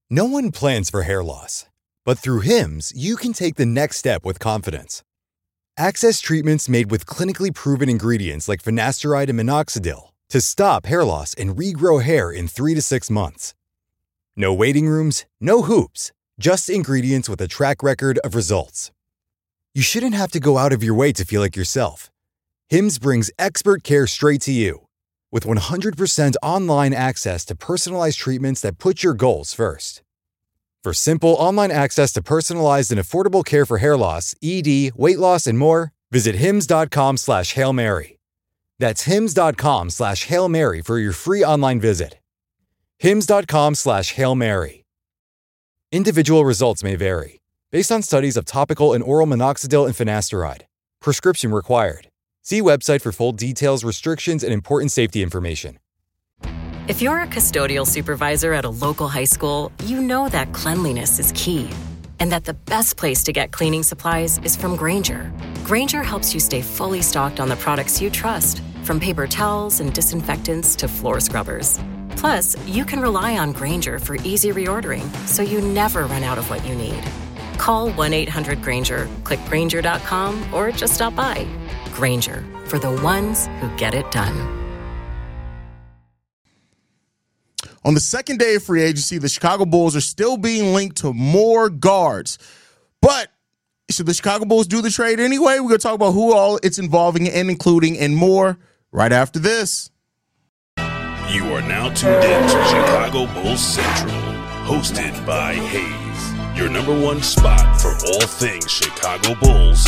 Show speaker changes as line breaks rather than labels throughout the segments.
No one plans for hair loss, but through Hims, you can take the next step with confidence. Access treatments made with clinically proven ingredients like finasteride and minoxidil to stop hair loss and regrow hair in 3 to 6 months. No waiting rooms, no hoops, just ingredients with a track record of results. You shouldn't have to go out of your way to feel like yourself. Hims brings expert care straight to you. With 100% online access to personalized treatments that put your goals first. For simple online access to personalized and affordable care for hair loss, ED, weight loss, and more, visit hims.com/Hail Mary. That's hims.com/Hail Mary for your free online visit. hims.com/Hail Mary. Individual results may vary, based on studies of topical and oral minoxidil and finasteride. Prescription required. See website for full details, restrictions, and important safety information.
If you're a custodial supervisor at a local high school, you know that cleanliness is key, and that the best place to get cleaning supplies is from Grainger. Grainger helps you stay fully stocked on the products you trust, from paper towels and disinfectants to floor scrubbers. Plus, you can rely on Grainger for easy reordering, so you never run out of what you need. Call 1-800-GRAINGER, click Grainger.com, or just stop by. Grainger, for the ones who get it done.
On the second day of free agency, the Chicago Bulls are still being linked to more guards. But should the Chicago Bulls do the trade anyway? We're going to talk about who all it's involving and including and more right after this.
You are now tuned in to Chicago Bulls Central, hosted by Hayes, your number one spot for all things Chicago Bulls.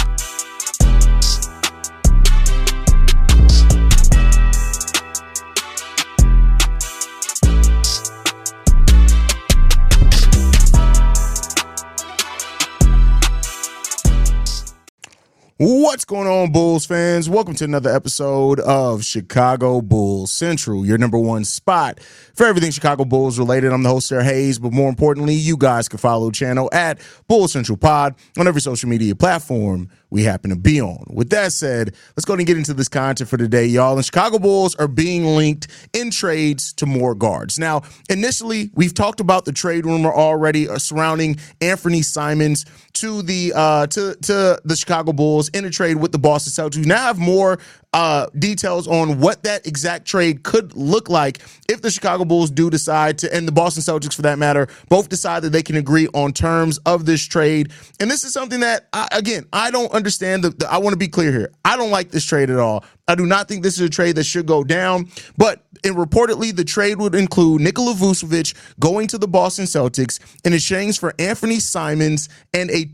What's going on, Bulls fans? Welcome to another episode of Chicago Bulls Central, your number one spot for everything Chicago Bulls related. I'm the host, Sarah Hayes, but more importantly, you guys can follow the channel at Bulls Central Pod on every social media platform we happen to be on. With that said, let's go ahead and get into this content for today, y'all. And Chicago Bulls are being linked in trades to more guards. Now, initially, we've talked about the trade rumor already surrounding Anthony Simons to the Chicago Bulls in a trade with the Boston Celtics. We now have more details on what that exact trade could look like if the Chicago Bulls do decide to, and the Boston Celtics for that matter, both decide that they can agree on terms of this trade. And this is something that, I don't understand. I want to be clear here. I don't like this trade at all. I do not think this is a trade that should go down, but reportedly the trade would include Nikola Vucevic going to the Boston Celtics in exchange for Anthony Simons and a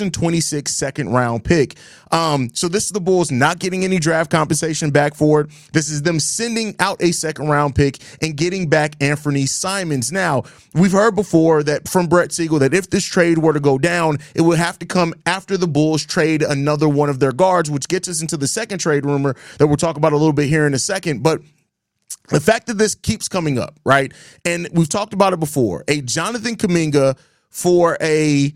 2026 second round pick. So this is the Bulls not getting any draft compensation back for it. This is them sending out a second round pick and getting back Anthony Simons. Now, we've heard before that from Brett Siegel that if this trade were to go down, it would have to come after the Bulls trade another one of their guards, which gets us into the second trade rumor that we'll talk about a little bit here in a second. But the fact that this keeps coming up, right? And we've talked about it before. A Jonathan Kuminga for a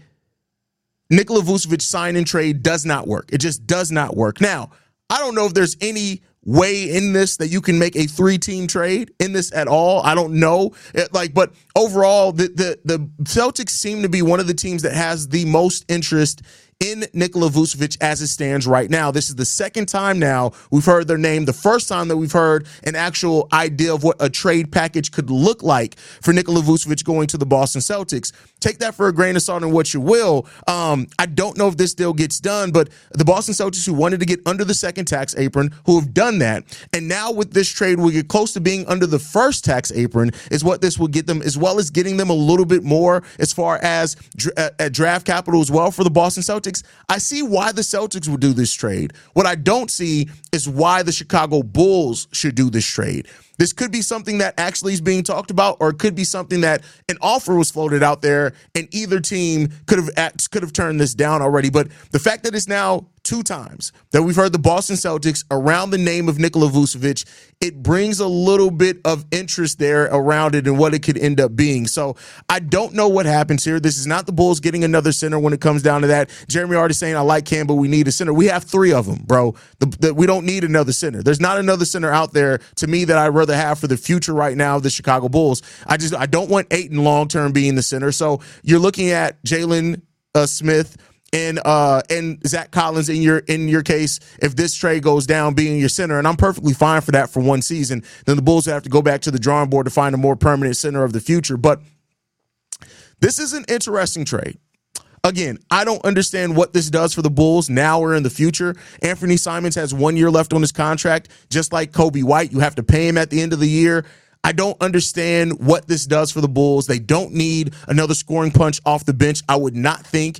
Nikola Vucevic sign-in trade does not work. It just does not work. Now, I don't know if there's any way in this that you can make a 3-team trade in this at all. I don't know. But overall, the Celtics seem to be one of the teams that has the most interest in Nikola Vucevic as it stands right now. This is the second time now we've heard their name. The first time that we've heard an actual idea of what a trade package could look like for Nikola Vucevic going to the Boston Celtics. Take that for a grain of salt and what you will. I don't know if this deal gets done, but the Boston Celtics, who wanted to get under the second tax apron, who have done that, and now with this trade we get close to being under the first tax apron, is what this will get them, as well as getting them a little bit more as far as draft capital as well for the Boston Celtics. I see why the Celtics would do this trade. What I don't see is why the Chicago Bulls should do this trade. This could be something that actually is being talked about, or it could be something that an offer was floated out there and either team could have turned this down already. But the fact that it's now 2 times that we've heard the Boston Celtics around the name of Nikola Vucevic, it brings a little bit of interest there around it and what it could end up being. So I don't know what happens here. This is not the Bulls getting another center when it comes down to that. Jeremy already saying, I like Cam, but we need a center. We have 3 of them, bro. We don't need another center. There's not another center out there to me that I'd rather rather have for the future right now of the Chicago Bulls. I don't want Ayton long-term being the center. So you're looking at Jalen Smith and Zach Collins in your case, if this trade goes down, being your center, and I'm perfectly fine for that for one season. Then the Bulls have to go back to the drawing board to find a more permanent center of the future. But this is an interesting trade. Again, I don't understand what this does for the Bulls now or in the future. Anthony Simons has 1 year left on his contract, just like Kobe White. You have to pay him at the end of the year. I don't understand what this does for the Bulls. They don't need another scoring punch off the bench, I would not think.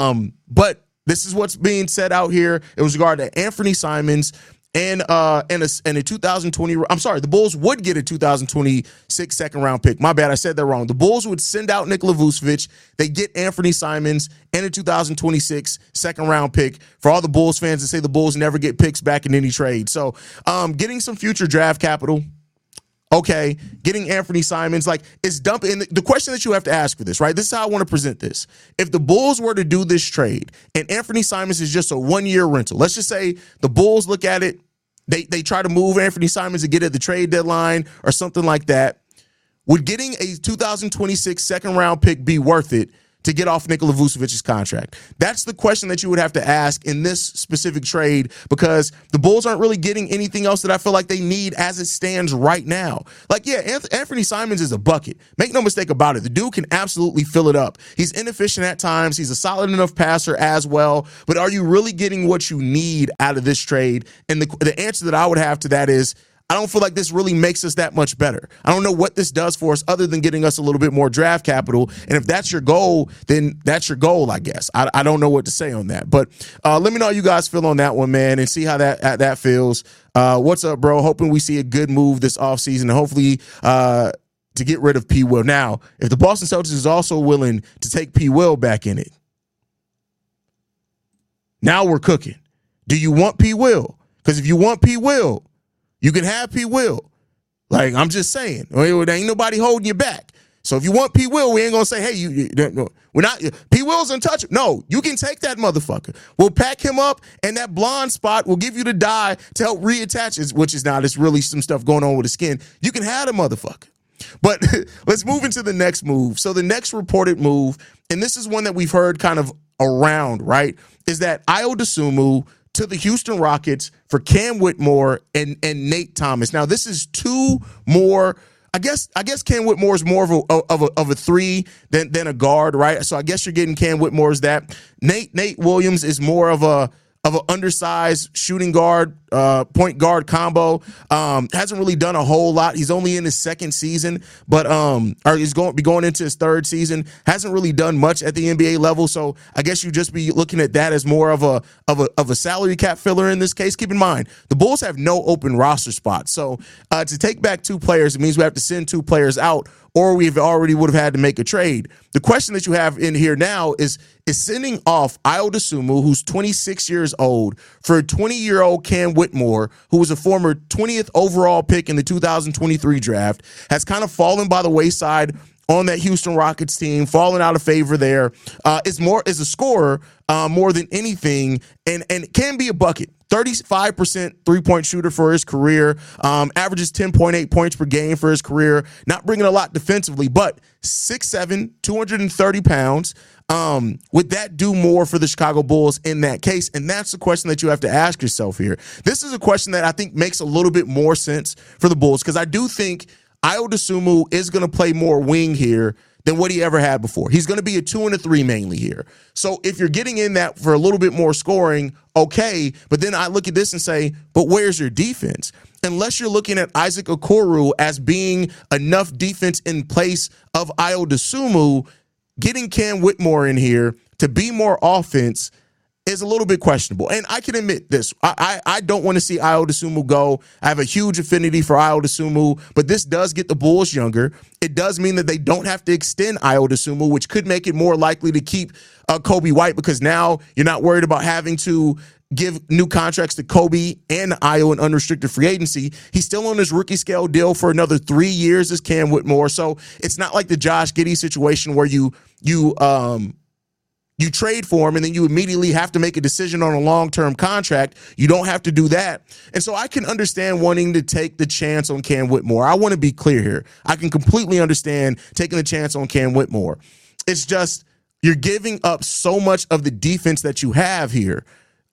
But this is what's being said out here. It was regarding Anthony Simons and a 2020. I'm sorry, the Bulls would get a 2026 second round pick. My bad, I said that wrong. The Bulls would send out Nikola Vucevic. They get Anthony Simons and a 2026 second round pick. For all the Bulls fans that say the Bulls never get picks back in any trade, so getting some future draft capital. Okay, getting Anthony Simons, like, it's dumping. And the question that you have to ask for this, right? This is how I want to present this. If the Bulls were to do this trade and Anthony Simons is just a 1 year rental, let's just say the Bulls look at it, they try to move Anthony Simons to get at the trade deadline or something like that. Would getting a 2026 second round pick be worth it to get off Nikola Vucevic's contract? That's the question that you would have to ask in this specific trade, because the Bulls aren't really getting anything else that I feel like they need as it stands right now. Like, yeah, Anthony Simons is a bucket. Make no mistake about it. The dude can absolutely fill it up. He's inefficient at times. He's a solid enough passer as well. But are you really getting what you need out of this trade? And the answer that I would have to that is, I don't feel like this really makes us that much better. I don't know what this does for us other than getting us a little bit more draft capital. And if that's your goal, then that's your goal, I guess. I don't know what to say on that. But let me know how you guys feel on that one, man, and see how that feels. What's up, bro? Hoping we see a good move this offseason, and hopefully to get rid of P. Will. Now, if the Boston Celtics is also willing to take P. Will back in it, now we're cooking. Do you want P. Will? Because if you want P. Will, you can have P. Will. Like, I'm just saying. There ain't nobody holding you back. So if you want P. Will, we ain't going to say, hey, we're not. P. Will's untouchable. No, you can take that motherfucker. We'll pack him up, and that blonde spot will give you the dye to help reattach it, which is now there's really some stuff going on with the skin. You can have the motherfucker. But let's move into the next move. So the next reported move, and this is one that we've heard kind of around, right, is that Ayo Dosunmu to the Houston Rockets for Cam Whitmore and Nate Thomas. Now, this is two more. I guess Cam Whitmore is more of a three than a guard, right? So I guess you're getting Cam Whitmore as that. Nate Williams is more of an undersized shooting guard, point guard combo. Hasn't really done a whole lot. He's only in his second season, but or he's going to be going into his third season. Hasn't really done much at the NBA level. So I guess you just be looking at that as more of a salary cap filler in this case. Keep in mind, the Bulls have no open roster spots. So to take back two players, it means we have to send two players out, or we've already would have had to make a trade. The question that you have in here now is sending off Ayo Dosunmu, who's 26 years old, for a 20-year-old Cam Whitmore, who was a former 20th overall pick in the 2023 draft, has kind of fallen by the wayside on that Houston Rockets team, falling out of favor there. Is a scorer more than anything, and can be a bucket. 35% three-point shooter for his career, averages 10.8 points per game for his career, not bringing a lot defensively, but 6'7", 230 pounds. Would that do more for the Chicago Bulls in that case? And that's the question that you have to ask yourself here. This is a question that I think makes a little bit more sense for the Bulls, because I do think Ayo Dosunmu is going to play more wing here than what he ever had before. He's going to be a 2 and a 3 mainly here. So if you're getting in that for a little bit more scoring, okay, but then I look at this and say, but where's your defense? Unless you're looking at Isaac Okoro as being enough defense in place of Ayo Dosunmu, getting Cam Whitmore in here to be more offense is a little bit questionable. And I can admit this. I don't want to see Ayo Dosunmu go. I have a huge affinity for Ayo Dosunmu, but this does get the Bulls younger. It does mean that they don't have to extend Ayo Dosunmu, which could make it more likely to keep Kobe White, because now you're not worried about having to give new contracts to Kobe and Ayo in unrestricted free agency. He's still on his rookie scale deal for another 3 years as Cam Whitmore. So it's not like the Josh Giddey situation where you you trade for him and then you immediately have to make a decision on a long-term contract. You don't have to do that. And so I can understand wanting to take the chance on Cam Whitmore. I want to be clear here. I can completely understand taking the chance on Cam Whitmore. It's just you're giving up so much of the defense that you have here.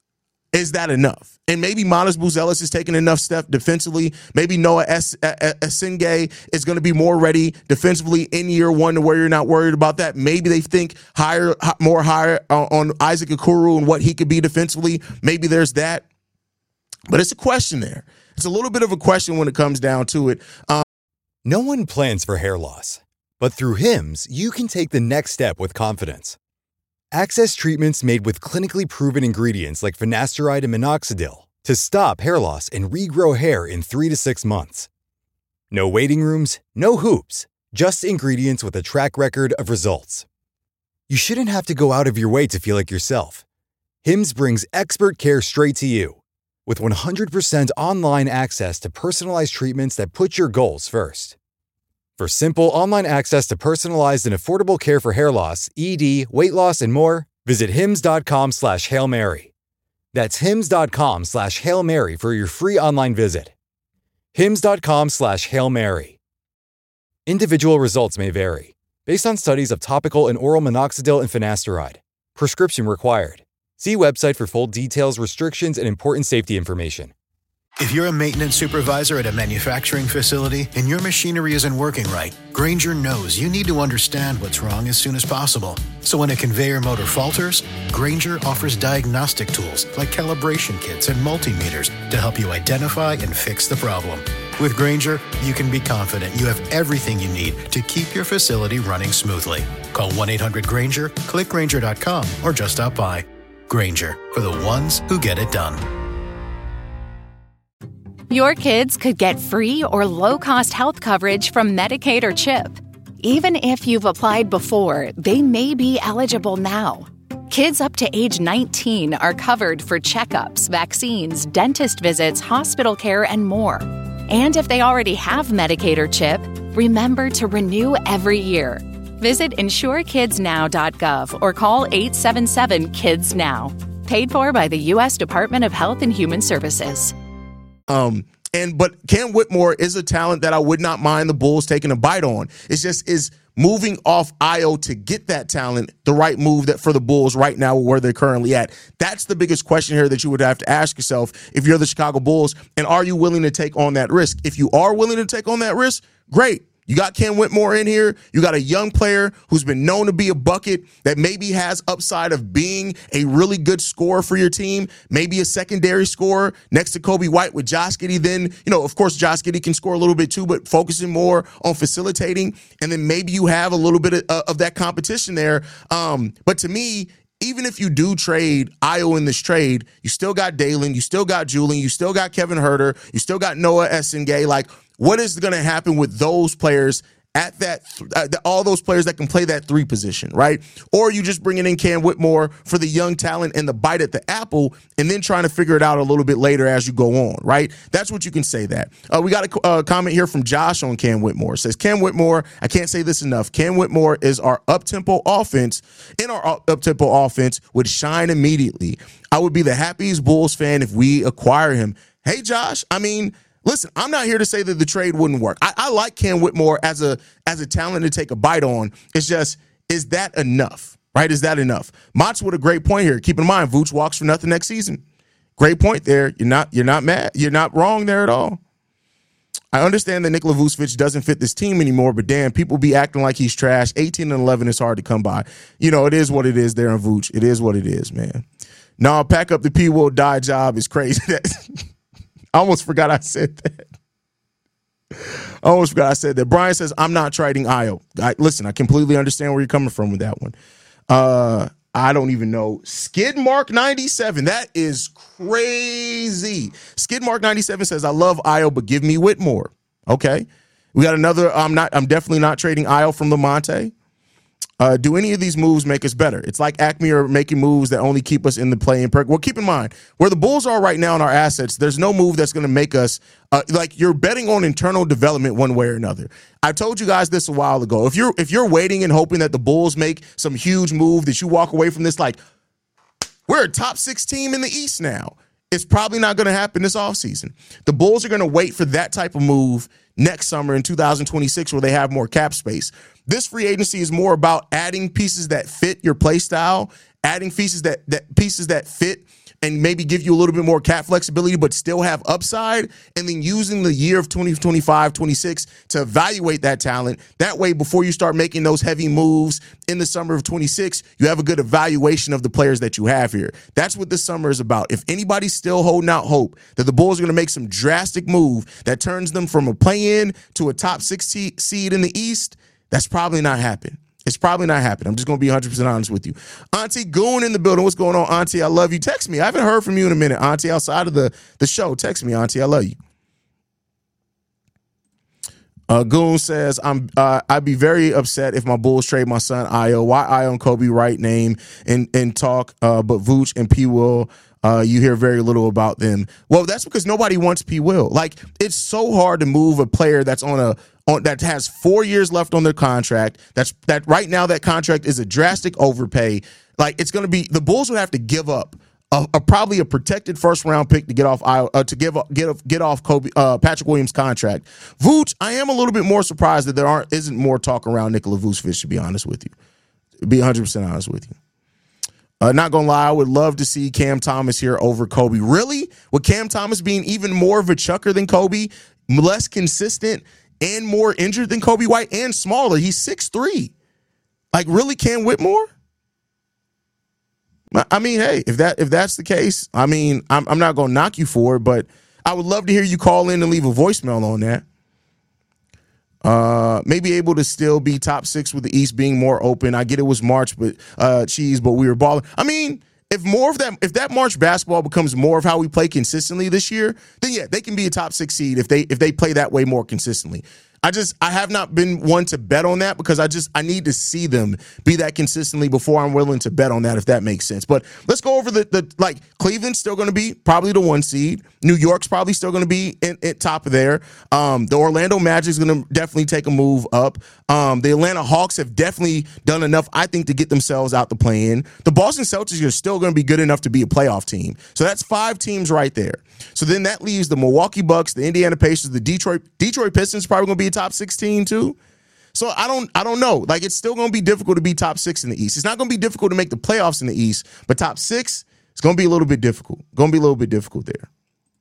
Is that enough? And maybe Manas Buzelis is taking enough steps defensively. Maybe Noah Esingay is going to be more ready defensively in year one to where you're not worried about that. Maybe they think more higher on Isaac Okoro and what he could be defensively. Maybe there's that. But it's a question there. It's a little bit of a question when it comes down to it.
No one plans for hair loss, but through Hims, you can take the next step with confidence. Access treatments made with clinically proven ingredients like finasteride and minoxidil to stop hair loss and regrow hair in 3 to 6 months. No waiting rooms, no hoops, just ingredients with a track record of results. You shouldn't have to go out of your way to feel like yourself. Hims brings expert care straight to you with 100% online access to personalized treatments that put your goals first. For simple online access to personalized and affordable care for hair loss, ED, weight loss, and more, visit hims.com/Hail Mary. That's hims.com/Hail Mary for your free online visit. hims.com/Hail Mary. Individual results may vary based on studies of topical and oral minoxidil and finasteride. Prescription required. See website for full details, restrictions, and important safety information.
If you're a maintenance supervisor at a manufacturing facility and your machinery isn't working right, Grainger knows you need to understand what's wrong as soon as possible. So when a conveyor motor falters, Grainger offers diagnostic tools like calibration kits and multimeters to help you identify and fix the problem. With Grainger, you can be confident you have everything you need to keep your facility running smoothly. Call 1-800-GRAINGER, click Grainger.com, or just stop by. Grainger, for the ones who get it done.
Your kids could get free or low-cost health coverage from Medicaid or CHIP. Even if you've applied before, they may be eligible now. Kids up to age 19 are covered for checkups, vaccines, dentist visits, hospital care, and more. And if they already have Medicaid or CHIP, remember to renew every year. Visit insurekidsnow.gov or call 877-KIDS-NOW. Paid for by the U.S. Department of Health and Human Services.
But Cam Whitmore is a talent that I would not mind the Bulls taking a bite on. It's just, is moving off Ayo to get that talent the right move that for the Bulls right now where they're currently at? That's the biggest question here that you would have to ask yourself if you're the Chicago Bulls, and are you willing to take on that risk? If you are willing to take on that risk, great. You got Cam Whitmore in here. You got a young player who's been known to be a bucket that maybe has upside of being a really good scorer for your team, maybe a secondary scorer next to Kobe White with Josh Giddey. Then, of course, Josh Giddey can score a little bit too, but focusing more on facilitating. And then maybe you have a little bit of that competition there. But to me, even if you do trade Ayo in this trade, you still got Dalen, you still got Julian, you still got Kevin Huerter, you still got Noah Esingay. Like, what is going to happen with those players at that, all those players that can play that 3 position, right? Or you just bringing in Cam Whitmore for the young talent and the bite at the apple, and then trying to figure it out a little bit later as you go on, right? That's what you can say that. We got a comment here from Josh on Cam Whitmore. It says, Cam Whitmore, I can't say this enough. Cam Whitmore is our up-tempo offense. In our up-tempo offense would shine immediately. I would be the happiest Bulls fan if we acquire him. Hey, Josh, I mean, listen, I'm not here to say that the trade wouldn't work. I like Cam Whitmore as a talent to take a bite on. It's just, is that enough, right? Is that enough? Mott's with a great point here. Keep in mind, Vooch walks for nothing next season. Great point there. You're not mad. You're not wrong there at all. I understand that Nikola Vucevic doesn't fit this team anymore, but damn, people be acting like he's trash. 18-11 is hard to come by. It is what it is there in Vooch. It is what it is, man. No, pack up the P will die job is crazy. I almost forgot I said that. Brian says, I'm not trading Ayo. Listen, I completely understand where you're coming from with that one. I don't even know. Skidmark 97. That is crazy. Skidmark 97 says, I love Ayo, but give me Whitmore. Okay. We got another. I'm definitely not trading Ayo from Lamonte. Do any of these moves make us better? It's like Acme are making moves that only keep us in the play-in. Well, keep in mind, where the Bulls are right now in our assets, there's no move that's going to make us like you're betting on internal development one way or another. I told you guys this a while ago. If you're waiting and hoping that the Bulls make some huge move that you walk away from this like, we're a top 6 team in the East now, it's probably not going to happen this offseason. The Bulls are going to wait for that type of move next summer in 2026 where they have more cap space. This free agency is more about adding pieces that fit your play style, adding pieces that fit and maybe give you a little bit more cap flexibility but still have upside, and then using the year of 2025, 26 to evaluate that talent. That way, before you start making those heavy moves in the summer of 26, you have a good evaluation of the players that you have here. That's what this summer is about. If anybody's still holding out hope that the Bulls are going to make some drastic move that turns them from a play-in to a top 6 seed in the East, that's probably not happening. It's probably not happening. I'm just going to be 100% honest with you. Auntie Goon in the building. What's going on, Auntie? I love you. Text me. I haven't heard from you in a minute, Auntie, outside of the show. Text me, Auntie. I love you. Goon says, I'd be very upset if my Bulls trade my son, Ayo. Why Ayo and Kobe right name and talk, but Vooch and P. Will, you hear very little about them. Well, that's because nobody wants P. Will. Like, it's so hard to move a player that's that has 4 years left on their contract. That right now that contract is a drastic overpay. Like, it's going to be the Bulls would have to give up probably a protected first round pick to get off get off Kobe Patrick Williams' contract. Vooch, I am a little bit more surprised that isn't more talk around Nikola Vucevic, to be honest with you. To be 100% honest with you. Not gonna lie, I would love to see Cam Thomas here over Kobe. Really? With Cam Thomas being even more of a chucker than Kobe, less consistent, and more injured than Kobe White, and smaller. He's 6'3". Like, really, Cam Whitmore? I mean, hey, if that's the case, I mean, I'm not going to knock you for it, but I would love to hear you call in and leave a voicemail on that. Maybe able to still be top 6 with the East being more open. I get it was March, but we were balling. I mean, if that March basketball becomes more of how we play consistently this year, then yeah, they can be a top 6 seed if they play that way more consistently. I have not been one to bet on that because I need to see them be that consistently before I'm willing to bet on that, if that makes sense. But let's go over the Cleveland's still going to be probably the 1 seed. New York's probably still going to be at top of there. The Orlando Magic's going to definitely take a move up. The Atlanta Hawks have definitely done enough, I think, to get themselves out the play-in. The Boston Celtics are still going to be good enough to be a playoff team. So that's 5 teams right there. So then that leaves the Milwaukee Bucks, the Indiana Pacers, the Detroit Pistons probably going to be a top 16 too. So I don't know. Like, it's still going to be difficult to be top 6 in the East. It's not going to be difficult to make the playoffs in the East, but top 6, it's going to be a little bit difficult. Going to be a little bit difficult there.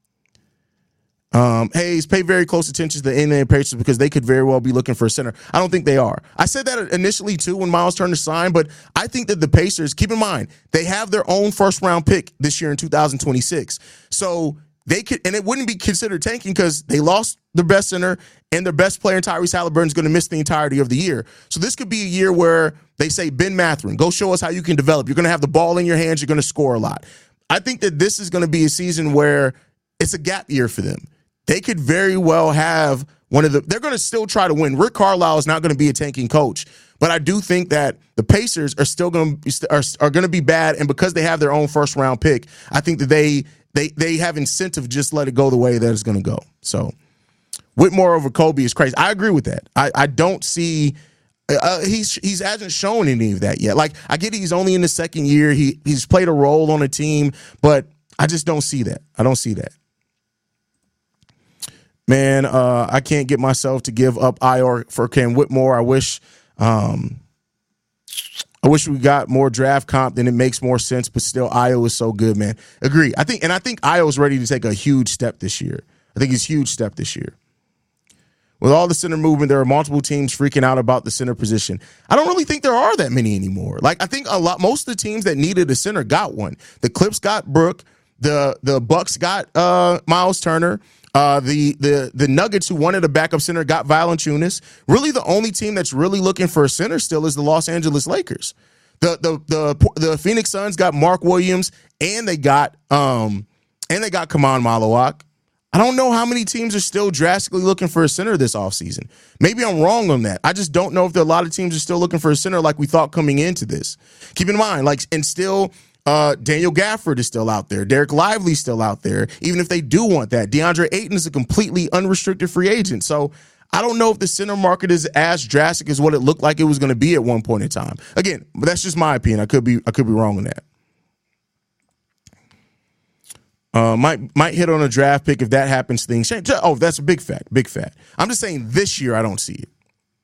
Hayes, pay very close attention to the Indiana Pacers because they could very well be looking for a center. I don't think they are. I said that initially too when Miles Turner signed, but I think that the Pacers, keep in mind, they have their own first round pick this year in 2026. So they could, and it wouldn't be considered tanking because they lost their best center and their best player, Tyrese Halliburton, is going to miss the entirety of the year. So this could be a year where they say, Ben Mathurin, go show us how you can develop. You're going to have the ball in your hands. You're going to score a lot. I think that this is going to be a season where it's a gap year for them. They could very well have they're going to still try to win. Rick Carlisle is not going to be a tanking coach, but I do think that the Pacers are still going to be bad, and because they have their own first round pick, I think that they have incentive to just let it go the way that it's going to go. So Whitmore over Kobe is crazy. I agree with that. I don't see he hasn't shown any of that yet. Like, I get he's only in the second year. He's played a role on a team, but I just don't see that. I don't see that. Man, I can't get myself to give up Ayo for Cam Whitmore. I wish we got more draft comp, then it makes more sense, but still Ayo is so good, man. Agree. I think Ayo is ready to take a huge step this year. I think he's a huge step this year. With all the center movement, there are multiple teams freaking out about the center position. I don't really think there are that many anymore. Like, I think most of the teams that needed a center got one. The Clips got Brooke. The Bucks got Miles Turner. The Nuggets, who wanted a backup center, got Valanciunas. Really, the only team that's really looking for a center still is the Los Angeles Lakers. The Phoenix Suns got Mark Williams, and they got Kaman Malawak. I don't know how many teams are still drastically looking for a center this offseason. Maybe I'm wrong on that. I just don't know if there are a lot of teams are still looking for a center like we thought coming into this. Keep in mind, and still Daniel Gafford is still out there. Derek Lively's still out there, even if they do want that. DeAndre Ayton is a completely unrestricted free agent. So I don't know if the center market is as drastic as what it looked like it was going to be at one point in time. Again, but that's just my opinion. I could be wrong on that. Might hit on a draft pick if that happens. Things change. Oh, that's a big fact. Big fact. I'm just saying this year I don't see it.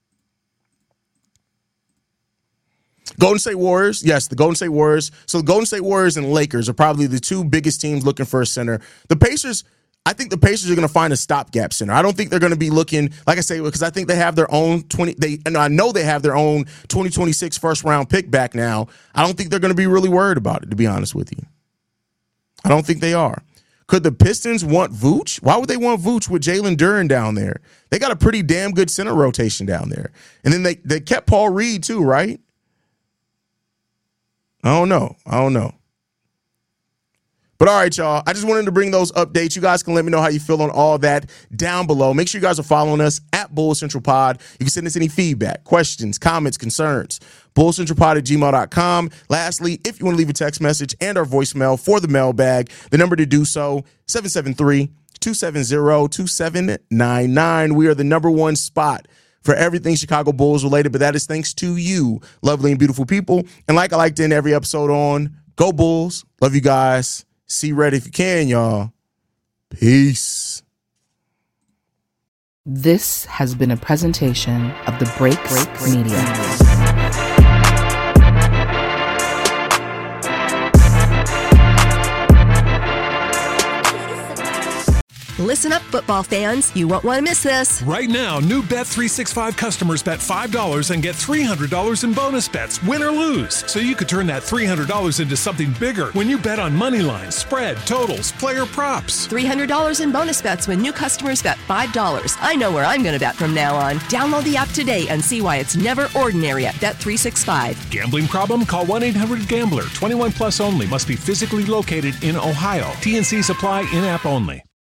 Golden State Warriors. Yes, the Golden State Warriors. So the Golden State Warriors and Lakers are probably the two biggest teams looking for a center. The Pacers, I think the Pacers are going to find a stopgap center. I don't think they're going to be looking, like I say, because I think they have their own I know they have their own 2026 first round pick back now. I don't think they're going to be really worried about it, to be honest with you. I don't think they are. Could the Pistons want Vooch? Why would they want Vooch with Jalen Duren down there? They got a pretty damn good center rotation down there. And then they kept Paul Reed too, right? I don't know. But all right, y'all. I just wanted to bring those updates. You guys can let me know how you feel on all that down below. Make sure you guys are following us at Bull Central Pod. You can send us any feedback, questions, comments, concerns. BullCentralPod@gmail.com. Lastly, if you want to leave a text message and our voicemail for the mailbag, the number to do so, 773-270-2799. We are the number one spot for everything Chicago Bulls related, but that is thanks to you, lovely and beautiful people. And like I like to end every episode on, go Bulls. Love you guys. See red if you can, y'all. Peace.
This has been a presentation of the Break Media.
Listen up, football fans. You won't want to miss this.
Right now, new Bet365 customers bet $5 and get $300 in bonus bets, win or lose. So you could turn that $300 into something bigger when you bet on money lines, spread, totals, player props.
$300 in bonus bets when new customers bet $5. I know where I'm going to bet from now on. Download the app today and see why it's never ordinary at Bet365.
Gambling problem? Call 1-800-GAMBLER. 21 plus only. Must be physically located in Ohio. T&Cs apply. In-app only.